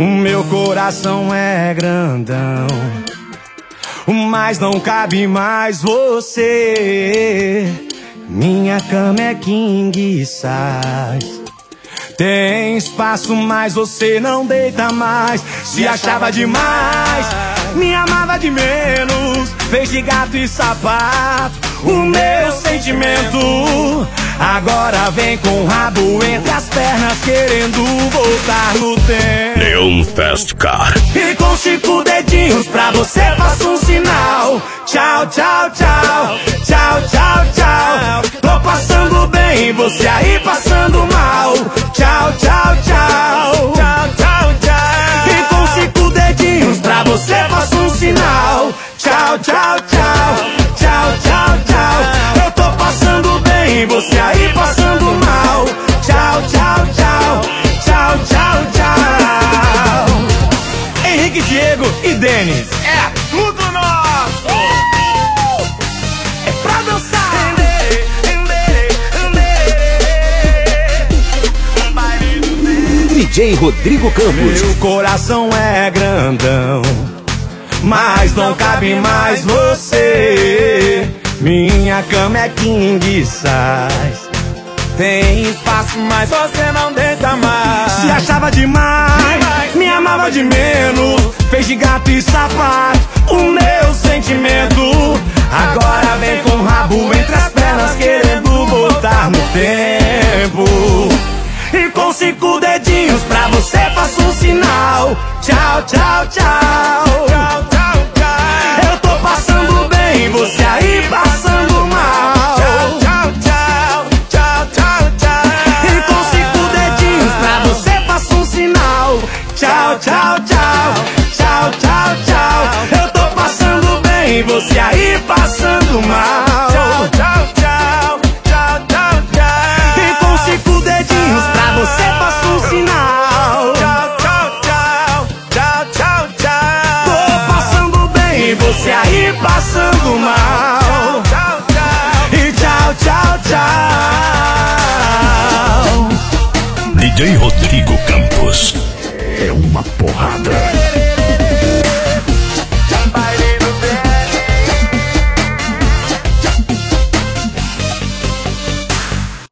O meu coração é grandão, mas não cabe mais você. Minha cama é king size, tem espaço, mas você não deita mais. Se achava demais, me amava de menos, fez de gato e sapato o meu sentimento. Agora vem com o rabo entre as pernas, querendo voltar no tempo. Neon Fast Car. E com 5 dedinhos pra você faço um sinal. Tchau, tchau, tchau. Tchau, tchau, tchau. Tô passando bem, você aí passando mal. Tchau, tchau, tchau. Tchau, tchau, tchau. E com 5 dedinhos pra você faço um sinal. Tchau, tchau, tchau. Tchau, tchau, tchau. Eu tô passando bem, você aí passando mal. Tchau, tchau, tchau. Tchau, tchau, tchau. Henrique, Diego e Denis. É tudo nosso! É pra dançar. DJ Rodrigo Campos. Meu coração é grandão, mas não cabe mais você. Minha cama é king size, tem espaço, mas você não deita mais. Se achava demais, me amava de menos, fez de gato e sapato o meu sentimento. Agora vem com o rabo entre as pernas, querendo voltar no tempo. E com 5 dedinhos pra você faço um sinal. Tchau, tchau, tchau. Tchau, tchau, tchau. Eu tô passando bem, você aí passando mal. Tchau, tchau, tchau. Tchau, tchau, tchau. E com 5 dedinhos pra você faço um sinal. Tchau, tchau, tchau. Tchau, tchau, tchau. Eu tô passando bem, você aí passando mal. Tchau, tchau, tchau. Tchau, tchau, tchau. E com 5 dedinhos pra você faço um sinal. Tchau, tchau, tchau. Tchau, tchau, tchau. Tô passando bem, você aí passando mal. Tchau, tchau. E tchau, tchau, tchau. DJ Rodrigo Campos. É uma porrada.